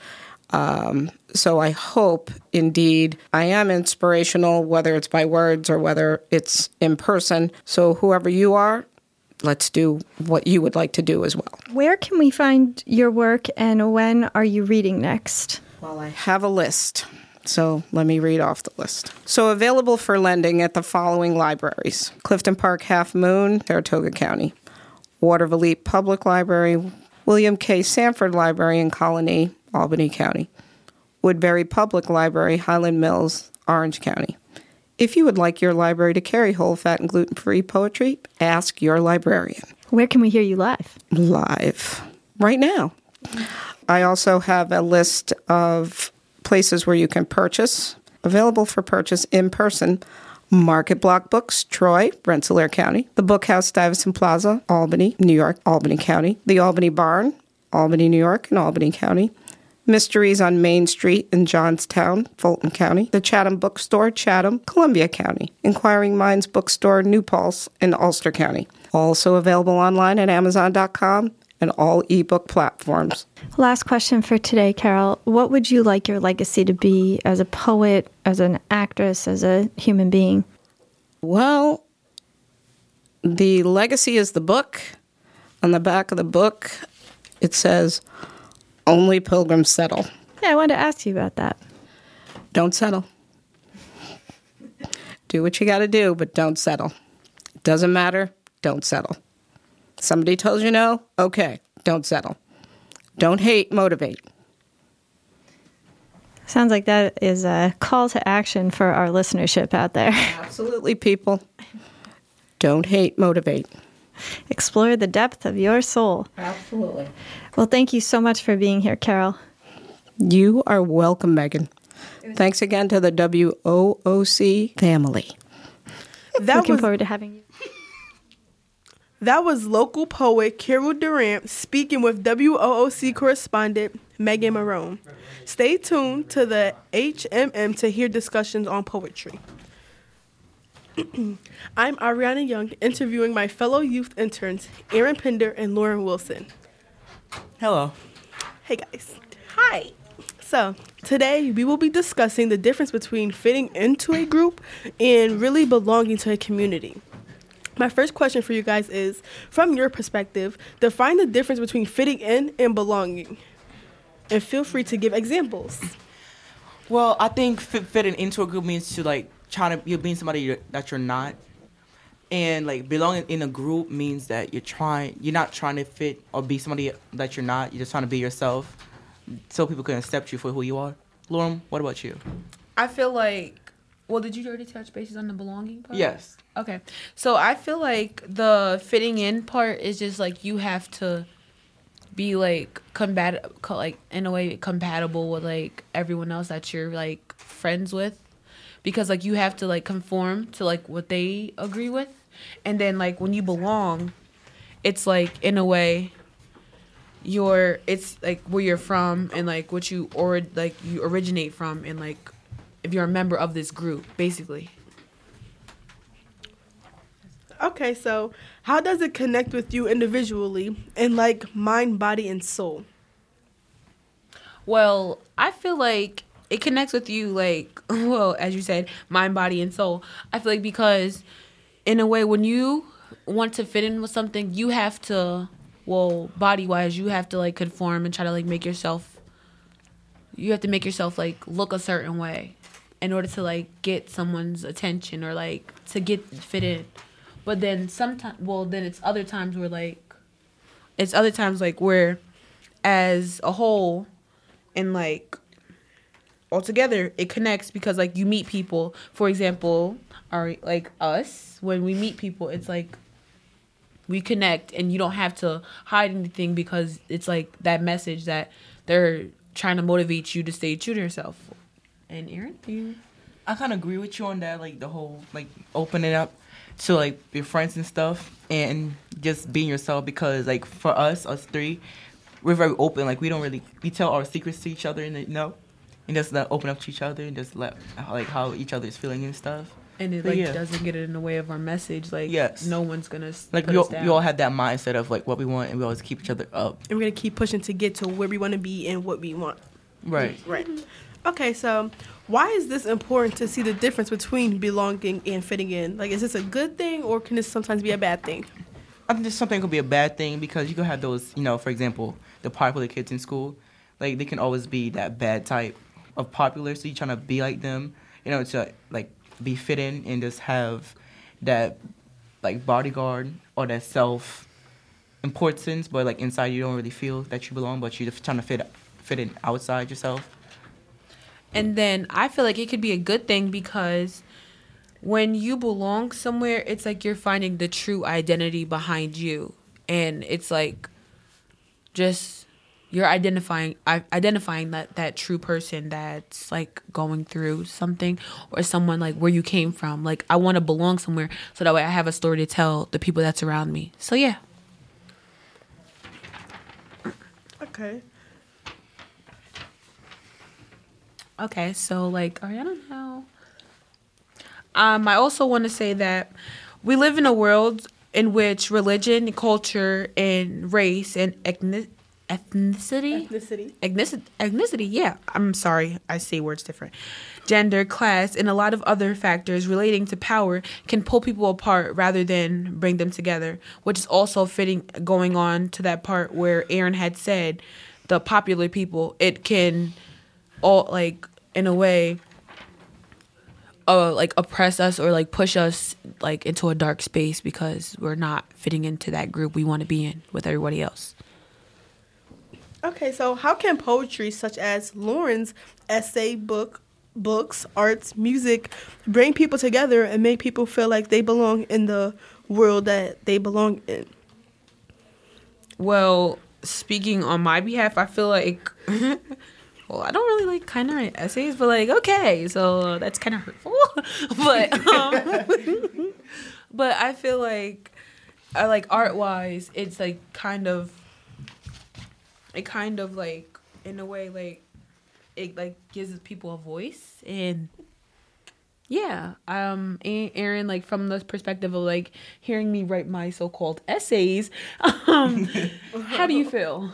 So I hope, indeed, I am inspirational, whether it's by words or whether it's in person. So whoever you are, let's do what you would like to do as well. Where can we find your work, and when are you reading next? Well, I have a list, so let me read off the list. So available for lending at the following libraries: Clifton Park Half Moon, Saratoga County; Waterville Elite Public Library; William K. Sanford Library in Colony, Albany County; Woodbury Public Library, Highland Mills, Orange County. If you would like your library to carry whole, fat, and gluten-free poetry, ask your librarian. Where can we hear you live? Live. Right now. I also have a list of places where you can purchase, available for purchase in person: Market Block Books, Troy, Rensselaer County; the Bookhouse, Stuyvesant Plaza, Albany, New York, Albany County; the Albany Barn, Albany, New York, and Albany County; Mysteries on Main Street in Johnstown, Fulton County; the Chatham Bookstore, Chatham, Columbia County; Inquiring Minds Bookstore, New Paltz in Ulster County. Also available online at Amazon.com and all ebook platforms. Last question for today, Carol. What would you like your legacy to be as a poet, as an actress, as a human being? Well, the legacy is the book. On the back of the book, it says, "Only pilgrims settle." Yeah, I wanted to ask you about that. Don't settle. Do what you got to do, but don't settle. It doesn't matter. Don't settle. Somebody tells you no, okay, don't settle. Don't hate, motivate. Sounds like that is a call to action for our listenership out there. Absolutely, people. Don't hate, motivate. Explore the depth of your soul. Absolutely. Well, thank you so much for being here, Carol. You are welcome, Megan. Thanks again to the WOOC family. Looking forward to having you. That was local poet Carol Durant speaking with WOOC correspondent Megan Marone. Stay tuned to the HMM to hear discussions on poetry. I'm Ariana Young, interviewing my fellow youth interns, Aaron Pinder and Lauren Wilson. Hello. Hey, guys. Hi. So, today we will be discussing the difference between fitting into a group and really belonging to a community. My first question for you guys is, from your perspective, define the difference between fitting in and belonging. And feel free to give examples. Well, I think fitting into a group means to like you're being somebody that you're not, and like belonging in a group means that you're not trying to fit or be somebody that you're not. You're just trying to be yourself, so people can accept you for who you are. Lauren, what about you? I feel like. Well, did you already touch bases on the belonging part? Yes. Okay. So I feel like the fitting in part is just like you have to be like in a way compatible with like everyone else that you're like friends with, because like you have to like conform to like what they agree with, and then like when you belong, it's like in a way it's like where you're from and like what you originate from, and like if you're a member of this group, basically. Okay, so how does it connect with you individually in like mind, body, and soul? Well, I feel like it connects with you like, well, as you said, mind, body, and soul. I feel like because in a way when you want to fit in with something, you have to, well, body-wise, you have to like conform and try to like make yourself like look a certain way in order to like get someone's attention or like to get fit in. But then it's other times where as a whole and like altogether it connects because like you meet people. For example, like us, when we meet people, it's like we connect and you don't have to hide anything because it's like that message that they're trying to motivate you to stay true to yourself. And Aaron, I kind of agree with you on that, like the whole like opening up to like your friends and stuff and just being yourself, because like for us three, we're very open. Like we tell our secrets to each other and and just open up to each other and just let like how each other is feeling and stuff. And it doesn't get in the way of our message. Like no one's gonna like put us down. We all have that mindset of like what we want, and we always keep each other up. And we're gonna keep pushing to get to where we want to be and what we want. Right. Okay, so why is this important to see the difference between belonging and fitting in? Like, is this a good thing or can this sometimes be a bad thing? I think something could be a bad thing because you could have those, for example, the popular kids in school. Like, they can always be that bad type of popular, so you're trying to be like them, to, like, be fit in and just have that, like, bodyguard or that self-importance, but, like, inside you don't really feel that you belong, but you're just trying to fit in outside yourself. And then I feel like it could be a good thing because when you belong somewhere, it's like you're finding the true identity behind you. And it's like just you're identifying that true person that's like going through something, or someone like where you came from. Like I want to belong somewhere so that way I have a story to tell the people that's around me. So yeah. Okay. Okay, so like Ariana now. I also want to say that we live in a world in which religion, culture, and race and ethnicity, yeah. I'm sorry, I say words different. Gender, class, and a lot of other factors relating to power can pull people apart rather than bring them together, which is also going on to that part where Aaron had said the popular people, it can all like in a way like oppress us or like push us like into a dark space because we're not fitting into that group we want to be in with everybody else. Okay, so how can poetry such as Lauren's essay, books, arts, music bring people together and make people feel like they belong in the world that they belong in? Well, speaking on my behalf, I feel like well, I don't really like kind of write essays, but like, okay, so that's kind of hurtful. But but I feel like like art wise, it's like kind of like in a way like it like gives people a voice. And yeah, Aaron, like from the perspective of like hearing me write my so-called essays, how do you feel?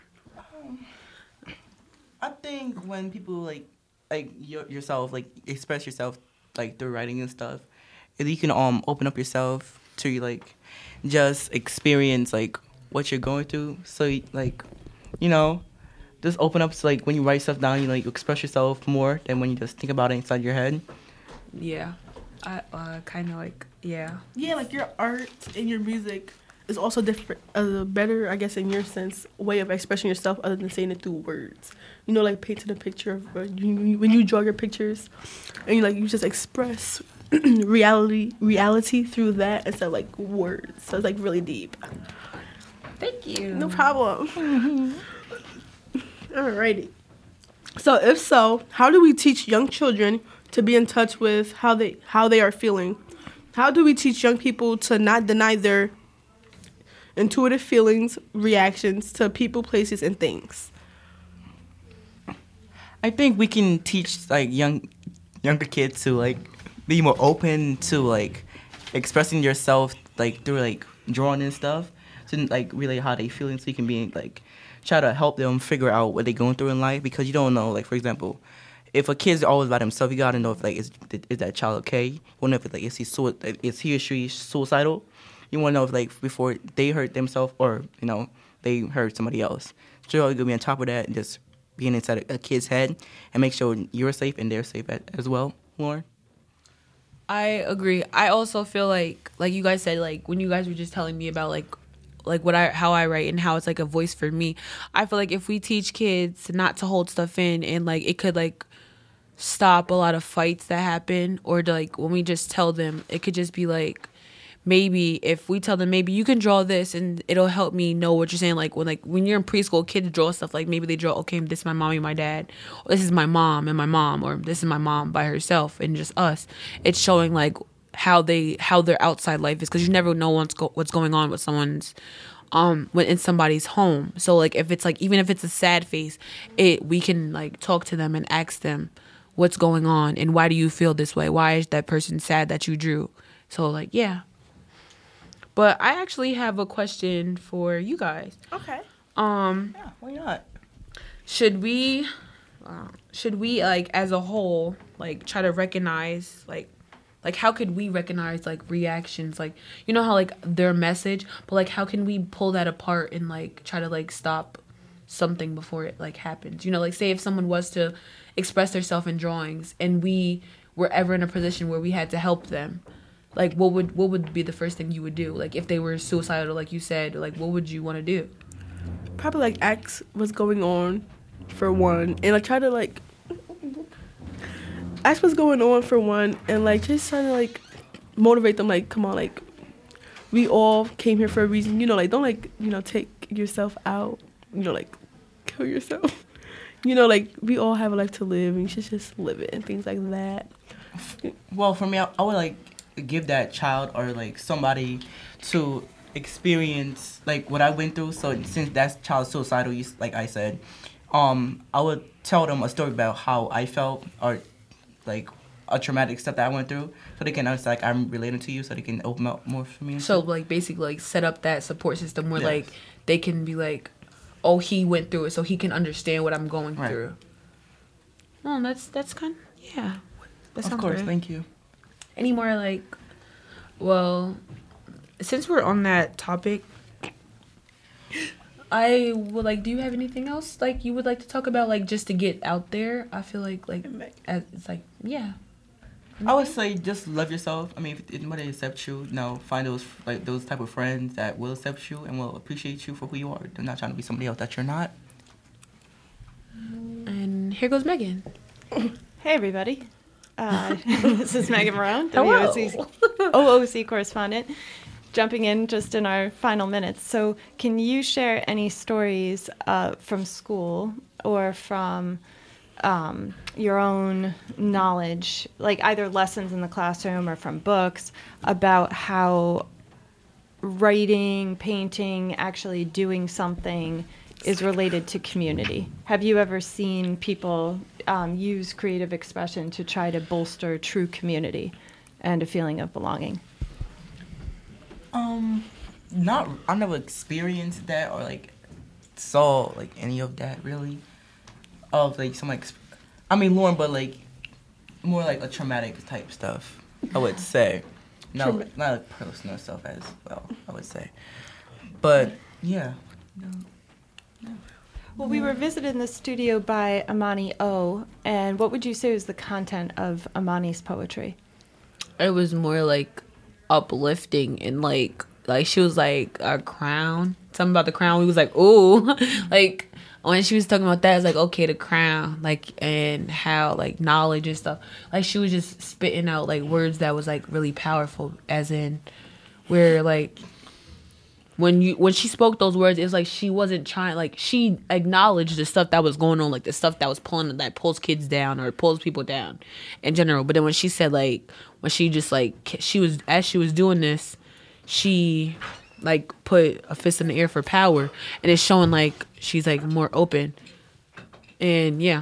I think when people like yourself, like express yourself like through writing and stuff, you can open up yourself to like just experience like what you're going through. So like, you know, just open up to like when you write stuff down, you like express yourself more than when you just think about it inside your head. Yeah, I kind of like yeah. Yeah, like your art and your music is also different, better, I guess, in your sense, way of expressing yourself other than saying it through words. You know, like painting a picture of when you draw your pictures, and you just express reality through that instead of like words. So it's like really deep. Thank you. No problem. Alrighty. So if so, how do we teach young children to be in touch with how they are feeling? How do we teach young people to not deny their intuitive feelings, reactions to people, places, and things? I think we can teach like younger kids to like be more open to like expressing yourself like through like drawing and stuff, to like really how they feeling, so you can be like try to help them figure out what they're going through in life, because you don't know, like for example, if a kid's always by himself, you gotta know if like is that child okay? You wanna know if like is he or she suicidal? You wanna know if like before they hurt themselves or you know they hurt somebody else. So you're gonna be on top of that and just being inside a kid's head and make sure you're safe and they're safe as well, Lauren. I agree. I also feel like you guys said, like when you guys were just telling me about like how I write and how it's like a voice for me. I feel like if we teach kids not to hold stuff in, and like it could like stop a lot of fights that happen, or to, like when we just tell them, it could just be like, maybe if we tell them, maybe you can draw this and it'll help me know what you're saying. Like when you're in preschool, kids draw stuff, like maybe they draw, okay, this is my mommy and my dad, or this is my mom and my mom, or this is my mom by herself and just us. It's showing like how their outside life is, because you never know what's going on with someone's in somebody's home. So like if it's like, even if it's a sad face, we can like talk to them and ask them what's going on and why do you feel this way? Why is that person sad that you drew? So like, yeah. But I actually have a question for you guys. Okay. Yeah, why not? Should we like as a whole like try to recognize like how could we recognize like reactions, like you know how like their message, but like how can we pull that apart and like try to like stop something before it like happens? You know, like say if someone was to express themselves in drawings and we were ever in a position where we had to help them, like what would be the first thing you would do? Like if they were suicidal, like you said, like what would you want to do? Probably like ask what's going on for one, and like try to like ask what's going on for one, and like just trying to like motivate them, like come on, like we all came here for a reason, you know, like don't like, you know, take yourself out, you know, like kill yourself, you know, like we all have a life to live and you should just live it and things like that. Well, for me, I would like give that child or like somebody to experience like what I went through. So since that child's suicidal, like I said, I would tell them a story about how I felt, or like a traumatic stuff that I went through, so they can understand like I'm relating to you, so they can open up more for me. So like basically like set up that support system where yes. like they can be like, oh, he went through it, so he can understand what I'm going right. through. Oh, that's kind of, yeah. That sounds of course, good. Thank you. Any more like, well, since we're on that topic, I would like, do you have anything else like you would like to talk about, like just to get out there? I feel like it's like, yeah. I would say just love yourself. I mean, if anybody accepts you, find those type of friends that will accept you and will appreciate you for who you are. They're not trying to be somebody else that you're not. And here goes Megan. Hey everybody. This is Megan Marone, the Hello. OOC correspondent, jumping in just in our final minutes. So can you share any stories from school or from your own knowledge, like either lessons in the classroom or from books, about how writing, painting, actually doing something is related to community. Have you ever seen people use creative expression to try to bolster true community and a feeling of belonging? I never experienced that or like saw like any of that really. Of like some Lauren, but like more like a traumatic type stuff, I would say. No, not like personal stuff as well, I would say. But yeah. Well, we were visited in the studio by Amani O, and what would you say was the content of Amani's poetry? It was more like uplifting and like she was like a crown. Something about the crown. We was like, ooh. Like when she was talking about that, it's like, okay, the crown, like, and how like knowledge and stuff. Like she was just spitting out like words that was like really powerful, as in where like when she spoke those words, it was like she wasn't trying, like she acknowledged the stuff that was going on, like the stuff that was pulls kids down or pulls people down in general. But then when she said like, when she just like, as she was doing this, she like put a fist in the air for power, and it's showing like she's like more open. And yeah,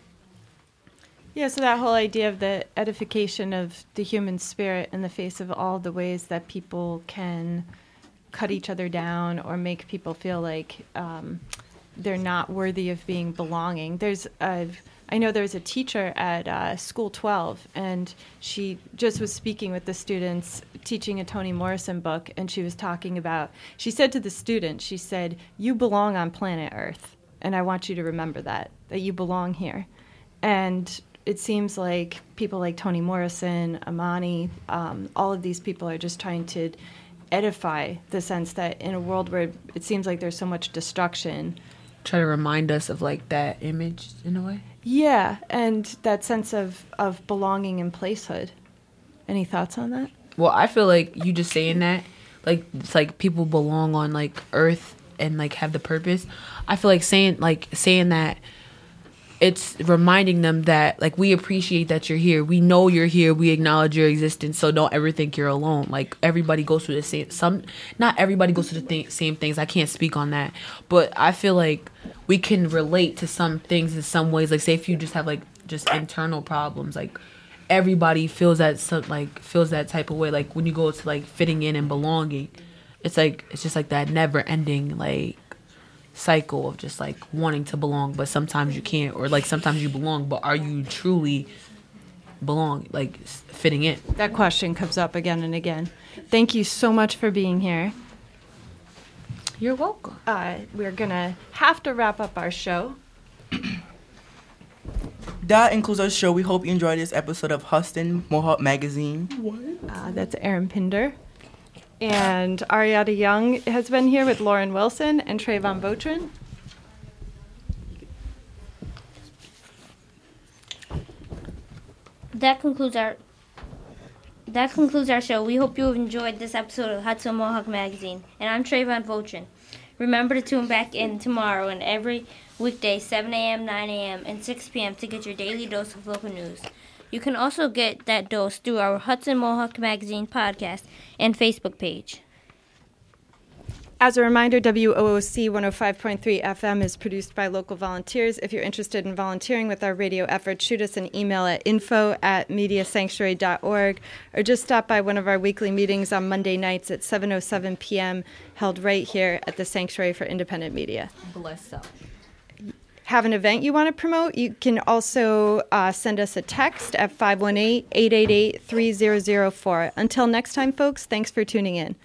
so that whole idea of the edification of the human spirit in the face of all the ways that people can cut each other down or make people feel like they're not worthy of being belonging. I know there's a teacher at School 12, and she just was speaking with the students, teaching a Toni Morrison book, and she was talking about, she said to the students, she said, you belong on planet Earth, and I want you to remember that you belong here. And it seems like people like Toni Morrison, Amani, all of these people are just trying to edify the sense that in a world where it seems like there's so much destruction, try to remind us of like that image in a way. Yeah, and that sense of belonging and placehood. Any thoughts on that? Well, I feel like you just saying that, like it's like people belong on like Earth and like have the purpose. I feel like saying that, it's reminding them that like we appreciate that you're here. We know you're here. We acknowledge your existence. So don't ever think you're alone. Like everybody goes through the same. Not everybody goes through the same things. I can't speak on that, but I feel like we can relate to some things in some ways. Like say if you just have like just internal problems, like everybody feels that type of way. Like when you go to like fitting in and belonging, it's just like that never ending like cycle of just like wanting to belong, but sometimes you can't, or like sometimes you belong, but are you truly belong, like fitting in? That question comes up again and again. Thank you so much for being here. You're welcome. We're gonna have to wrap up our show. That includes our show. We hope you enjoyed this episode of Huston Mohawk Magazine. That's Aaron Pinder. And Ariana Young has been here with Lauren Wilson and Trayvon Vautrin. That concludes our show. We hope you have enjoyed this episode of Hudson Mohawk Magazine. And I'm Trayvon Vautrin. Remember to tune back in tomorrow and every weekday, 7 a.m., 9 a.m., and 6 p.m. to get your daily dose of local news. You can also get that dose through our Hudson Mohawk Magazine podcast and Facebook page. As a reminder, WOOC 105.3 FM is produced by local volunteers. If you're interested in volunteering with our radio efforts, shoot us an email at info@mediasanctuary.org or just stop by one of our weekly meetings on Monday nights at 7:07 p.m. held right here at the Sanctuary for Independent Media. Bless up. Have an event you want to promote, you can also send us a text at 518-888-3004. Until next time, folks, thanks for tuning in.